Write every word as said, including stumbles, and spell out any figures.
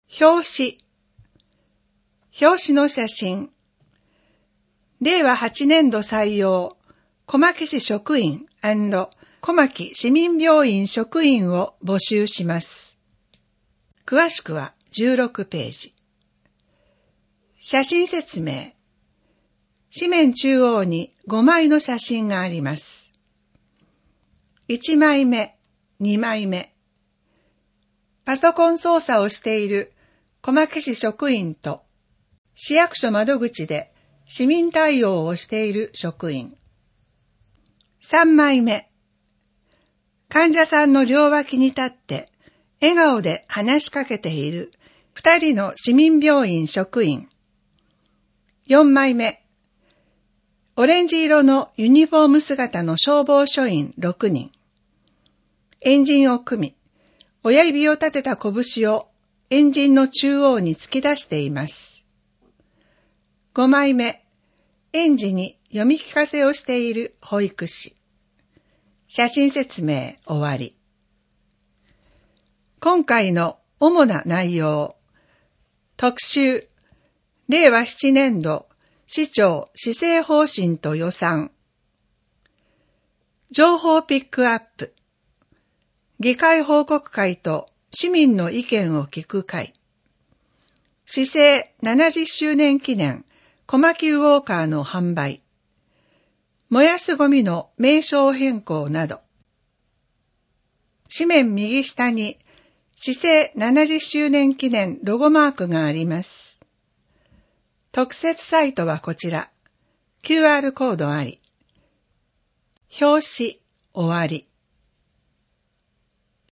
表紙。表紙の写真。れいわはちねんど採用、小牧市職員&小牧市民病院職員を募集します。詳しくはじゅうろくページ。写真説明。紙面中央にごまいの写真があります。いちまいめ、にまいめ。パソコン操作をしている小牧市職員と市役所窓口で市民対応をしている職員。さんまいめ。患者さんの両脇に立って笑顔で話しかけているふたりの市民病院職員。よんまいめ。オレンジ色のユニフォーム姿の消防署員ろくにん。円陣を組み、親指を立てた拳を円陣の中央に突き出しています。ごまいめ。園児に読み聞かせをしている保育士。写真説明終わり。今回の主な内容。特集。れいわななねんど市長施政方針と予算。情報ピックアップ。議会報告会と市民の意見を聞く会。市政ななじゅっしゅうねん記念小牧ウォーカーの販売。燃やすゴミの名称変更など。紙面右下に市政ななじゅっしゅうねん記念ロゴマークがあります。特設サイトはこちら。キューアール コードあり。表紙終わり。